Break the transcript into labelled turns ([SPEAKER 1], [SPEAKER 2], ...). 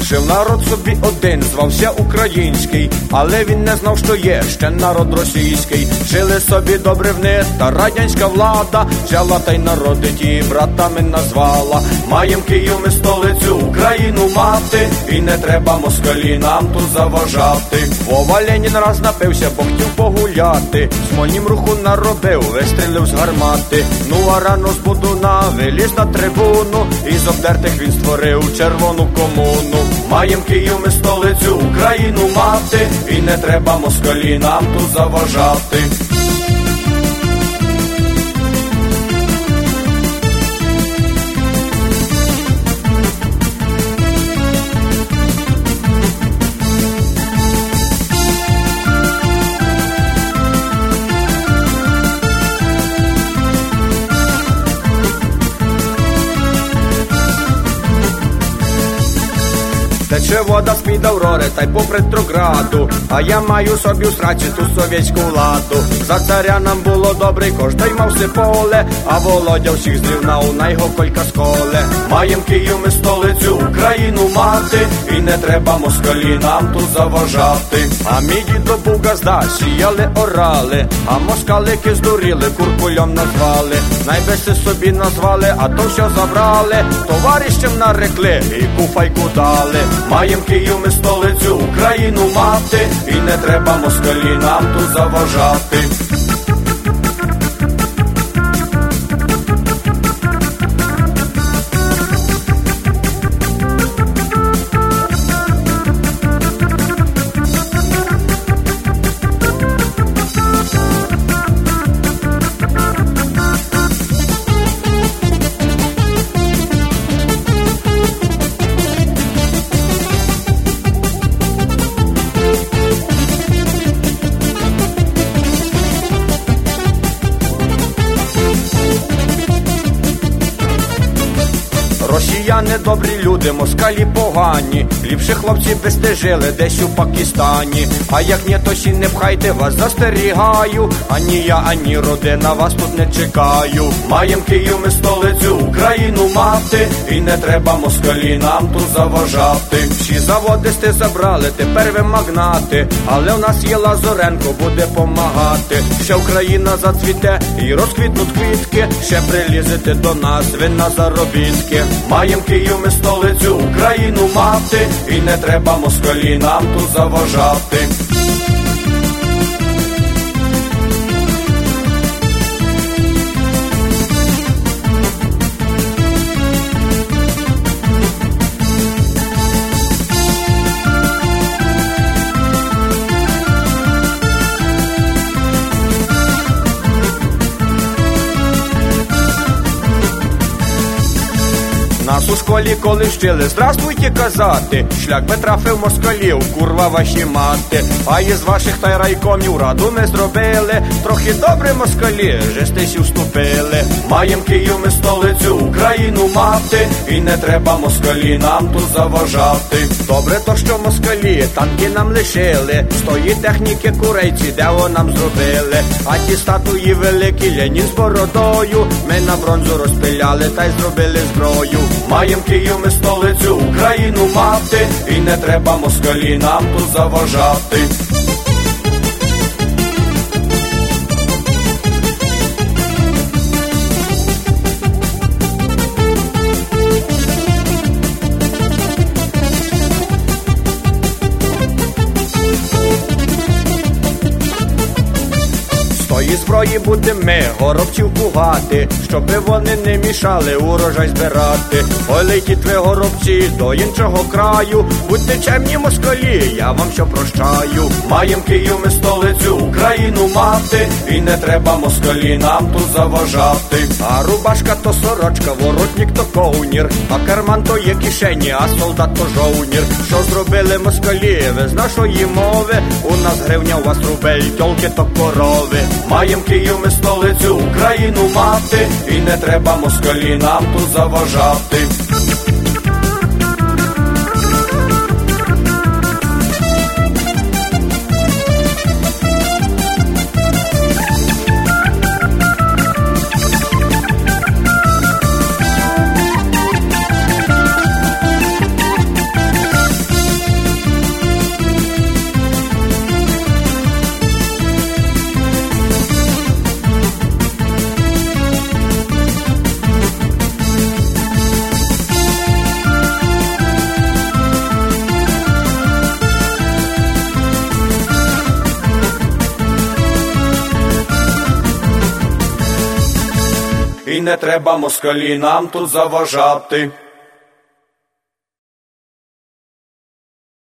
[SPEAKER 1] Жив народ собі один, звався український, але він не знав, що є ще народ російський. Жили собі добре в них, та радянська влада взяла та й народи ті братами назвала. Маєм Київ ми столицю, Україну мати, і не треба москалі нам тут заважати. Вова Ленін раз напився, бо хотів погуляти, Смольнім руху наробив, вистрілив з гармати. Ну а рано з Будуна виліз на трибуну, і з обдертих він створив червону комуну. Маєм Київ ми столицю, Україну мати, і не треба москалі нам тут заважати. Тече вода з-під Аврори, та й попри Трограду, а я маю собі в сраці ту совєтську владу. За царя нам було добре, кожний мав си поле, а Володя всіх зрівнав, на його колька сколе. Маєм Київ ми столицю, Україну мати, і не треба москалі нам тут заважати. А мій дідо був газда, сіяли орали, а москалики здуріли, куркульом назвали. Найбеси собі назвали, а то що забрали, товарищам нарекли і куфайку дали. Маєм Київ ми столицю, Україну мати, і не треба москалі нам тут заважати. Росіяни добрі люди, москалі погані, ліпше хлопці би стежили десь у Пакистані. А як ні, то сі не пхайте, вас застерігаю, ані я, ані родина вас тут не чекаю. Маєм Київ ми столицю, Україну мати, і не треба москалі нам тут заважати. Всі заводи сте забрали, тепер ви магнати, але в нас є Лазоренко, буде помагати. Ще Україна зацвіте і розквітнуть квітки, ще прилізете до нас ви на заробітки. Маєм Київ ми столицю, Україну мати, і не треба москалі нам тут заважати. Нас у школі коли вчили здравствуйте казати, шлях би трафив москалів, курва ваші мати. А із ваших та й райкомів раду ми зробили, трохи добре москалі, жестисі вступили. Маєм Київ ми столицю, Україну мати, і не треба москалі нам тут заважати. Добре то, що москалі танки нам лишили, з тої техніки курейці део нам зробили. А ті статуї великі, Ленін з бородою, ми на бронзу розпиляли та й зробили зброю. Маєм Київ ми столицю, Україну мати, і не треба москалі нам тут заважати. Тої зброї будемо ми горобців пугати, щоби вони не мішали урожай збирати. Ой, летіть ви, горобці, до іншого краю, будьте чемні москалі, я вам що прощаю. Маєм Київ ми столицю, Україну мати, і не треба москалі нам тут заважати. А рубашка то сорочка, воротник то ковнір, а карман то є кишені, а солдат то жовнір. Що зробили москалі, ви з нашої мови, у нас гривня, у вас рубель, тьолки то корови. Маєм Київ ми столицю, Україну мати, і не треба москалі нам тут заважати. і не треба москалі нам тут заважати.